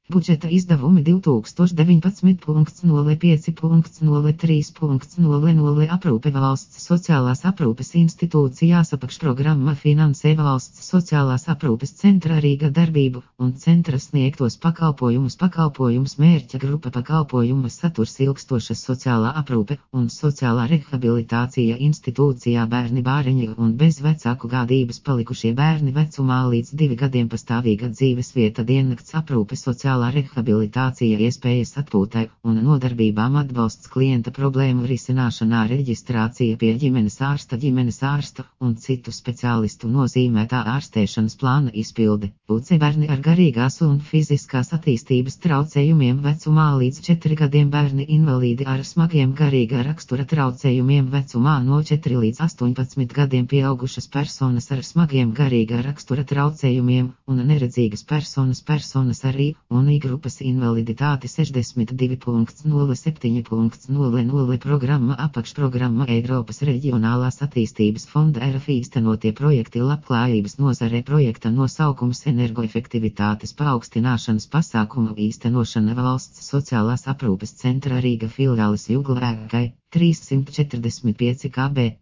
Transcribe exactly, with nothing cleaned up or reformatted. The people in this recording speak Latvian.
Budžeta izdevumi divs tūkstoš deviņpadsmit nulle pieci nulle trīs nulle nulle aprūpe valsts sociālās aprūpes institūcijās apakšprogramma finansē valsts sociālās aprūpes centra Rīga darbību un centra sniegtos pakalpojumus pakalpojums mērķa grupa pakalpojumu saturs ilgstoša sociālā aprūpe un sociālā rehabilitācija institūcijā bērni bāriņi un bez vecāku gādības palikušie bērni vecumā līdz divi gadiem pastāvīga dzīves vieta diennakts aprūpe sociālā rehabilitācija iespējas atpūtai un nodarbībām atbalsts klienta problēmu risināšanā reģistrācija pie ģimenes ārsta ģimenes ārsta un citu speciālistu nozīmētā ārstēšanas plāna izpilde. Lūdzi bērni ar garīgās un fiziskās attīstības traucējumiem vecumā līdz četri gadiem bērni invalīdi ar smagiem garīga rakstura traucējumiem vecumā no četri līdz astoņpadsmit gadiem pieaugušas personas ar smagiem garīga rakstura traucējumiem un neredzīgas personas personas arī un I grupas invaliditāte sešdesmit divi nulle septiņi nulle nulle programma apakšprogramma Eiropas reģionālās attīstības fonda R F īstenotie projekti labklājības nozare projekta nosaukums energoefektivitātes paaugstināšanas pasākumu īstenošana valsts sociālās aprūpes centra Rīga filiāles Jugla ēkai trīssimt četrdesmit pieci K B.